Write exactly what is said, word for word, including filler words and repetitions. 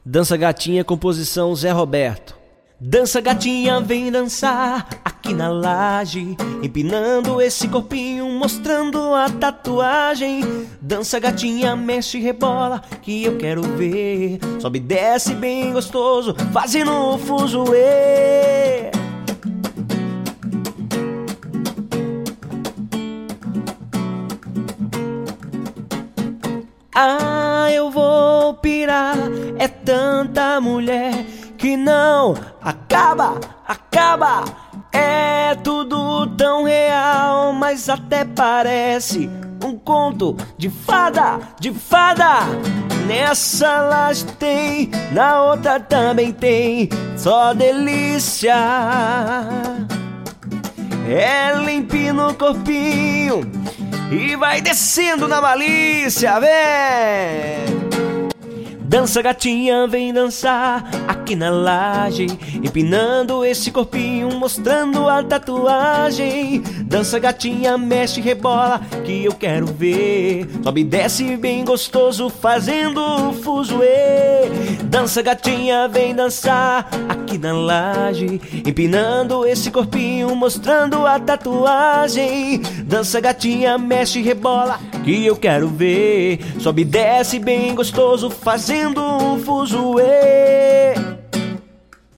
Dança Gatinha, composição Zé Roberto. Dança gatinha, vem dançar aqui na laje, empinando esse corpinho, mostrando a tatuagem. Dança gatinha, mexe e rebola, que eu quero ver. Sobe e desce bem gostoso, fazendo o fuzuê. Ah, eu vou pirar, é tanta mulher que não acaba, acaba. É tudo tão real, mas até parece um conto de fada, de fada. Nessa laje tem, na outra também tem, só delícia. Ela empina o corpinho e vai descendo na malícia, vem! Dança gatinha, vem dançar aqui na laje, empinando esse corpinho, mostrando a tatuagem. Dança gatinha, mexe e rebola, que eu quero ver. Sobe e desce bem gostoso, fazendo o fuzuê. Dança gatinha, vem dançar aqui na laje, empinando esse corpinho, mostrando a tatuagem. Dança gatinha, mexe e rebola, que eu quero ver. Sobe e desce bem gostoso, fazendo um fuzuê.